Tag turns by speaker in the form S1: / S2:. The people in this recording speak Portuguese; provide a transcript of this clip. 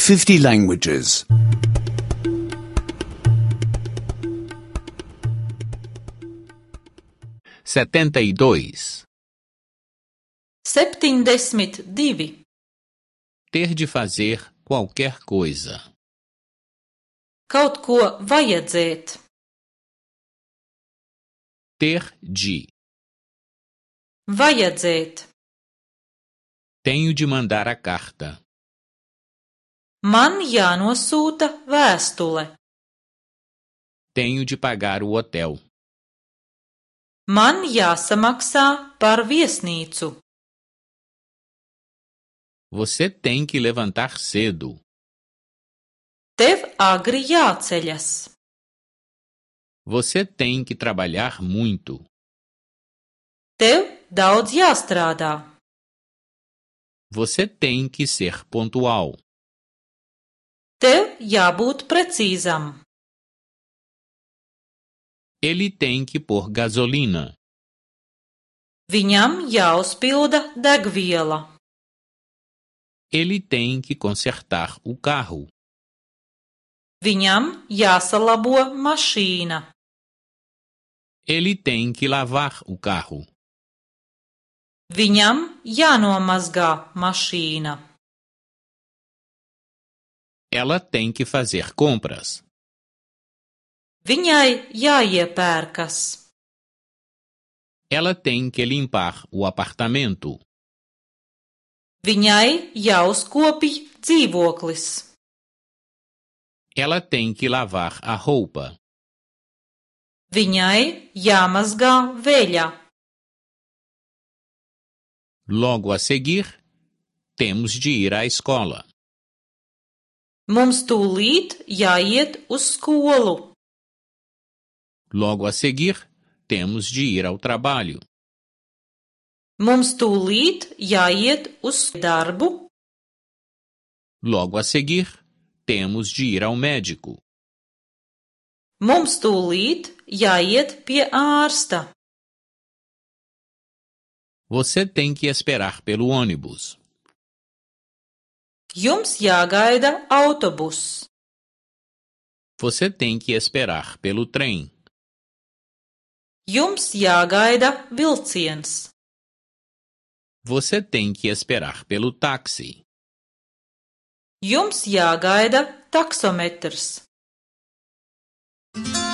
S1: 50 languages.
S2: 72.
S3: 72.
S2: Ter de fazer qualquer coisa.
S3: Kaut ko vajadzēt.
S2: Ter de.
S3: Vajadzēt.
S2: Tenho de mandar a carta.
S3: Man jānosūta vēstule.
S2: Tenho de pagar o hotel.
S3: Man jāsamaksā par viesnīcu.
S2: Você tem que levantar cedo.
S3: Tev agri jāceļas.
S2: Você tem que trabalhar muito.
S3: Tev daudz jāstrādā.
S2: Você tem que ser pontual.
S3: Tev jābūt precīzam.
S2: Ele tem que pôr gasolina.
S3: Viņam jāuzpilda degviela.
S2: Ele tem que consertar o carro.
S3: Viņam jāsalabo mašīna.
S2: Ele tem que lavar o carro.
S3: Viņam jānomazgā mašīna.
S2: Ela tem que fazer compras.
S3: Viņai jāiepērkas.
S2: Ela tem que limpar o apartamento.
S3: Viņai jāuzkopj dzīvoklis.
S2: Ela tem que lavar a roupa.
S3: Viņai jāmazgā veļa.
S2: Logo a seguir, temos de ir à escola.
S3: Mums tūlīt jāiet uz skolu.
S2: Logo a seguir, temos de ir ao trabalho.
S3: Mums tūlīt jāiet uz darbu.
S2: Logo a seguir, temos de ir ao médico.
S3: Mums tūlīt jāiet pie ārsta.
S2: Você tem que esperar pelo ônibus.
S3: Jums jāgaida autobus.
S2: Você tem que esperar pelo trem.
S3: Jums jāgaida vilciens.
S2: Você tem que esperar pelo táxi.
S3: Jums jāgaida taksometrs.